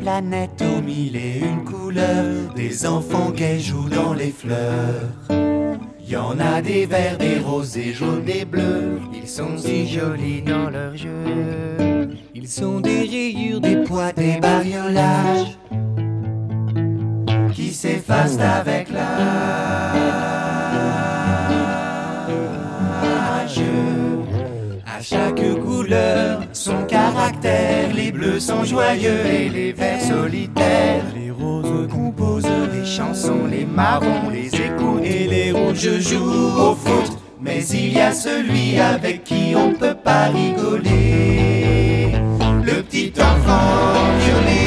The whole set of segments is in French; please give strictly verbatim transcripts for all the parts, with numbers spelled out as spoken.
planète aux mille et une couleurs, des enfants gays jouent dans les fleurs. Y en a des verts, des roses, des jaunes, des bleus. Ils sont si jolis dans leurs jeux. Ils sont des rayures, des poids, des bariolages qui s'effacent avec l'âge. À chaque couleur, son caractère. Les bleus sont joyeux et les verts solitaires. Les roses composent des chansons, les marrons les écoutent et les rouges jouent au foot. Mais il y a celui avec qui on ne peut pas rigoler, le petit enfant violet.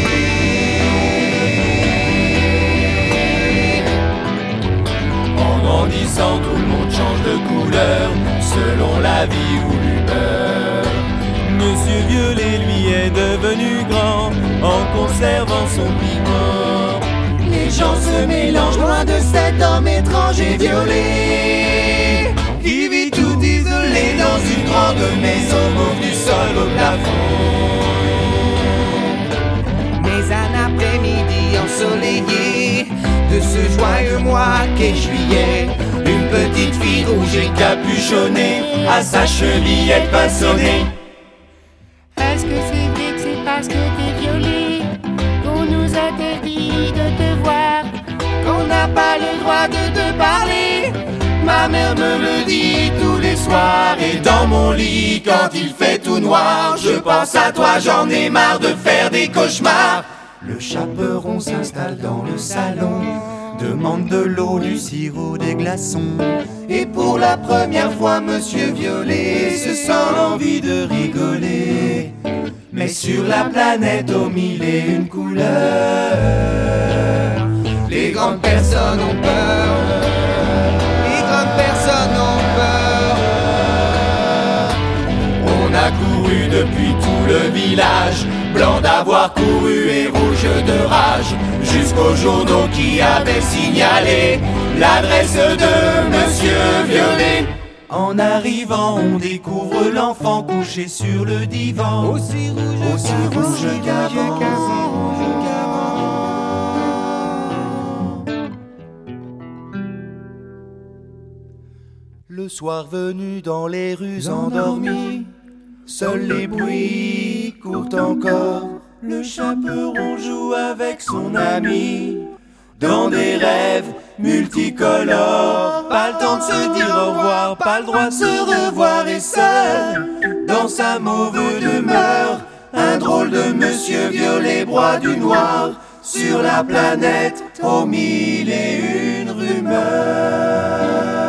En grandissant, tout le monde change de couleur selon la vie ou l'humeur. Monsieur Violet, lui, est devenu grand en conservant son pigment. Les gens se mélangent loin de cet homme étrange et violet qui vit tout isolé dans une grande maison mauve du sol au plafond. Mais un après-midi ensoleillé de ce joyeux mois qu'est juillet, une petite fille rouge et capuchonnée à sa chevillette façonnée. Est-ce que c'est vrai que c'est parce que t'es violet qu'on nous interdit de te voir, qu'on n'a pas le droit de te parler? Ma mère me le dit tous les soirs, et dans mon lit quand il fait tout noir, je pense à toi, j'en ai marre de faire des cauchemars. Le chaperon s'installe dans le salon, demande de l'eau, du sirop, des glaçons. Et pour la première fois, Monsieur Violet se sent l'envie de rigoler. Mais sur la planète aux mille et une couleurs, les grandes personnes ont peur. Les grandes personnes ont peur. On a couru depuis tout le village, blanc d'avoir couru et rouge de rage, jusqu'aux journaux qui avaient signalé l'adresse de Monsieur Violet. En arrivant, on découvre l'enfant couché sur le divan, aussi rouge, aussi rouge qu'avant. Le soir venu, dans les rues endormies, seuls les bruits courent encore. Le chaperon joue avec son ami dans des rêves multicolores. Pas le temps de se dire au revoir, pas le droit de se revoir, et seul dans sa mauvaise demeure, un drôle de Monsieur Violet broie du noir sur la planète aux mille et une rumeurs.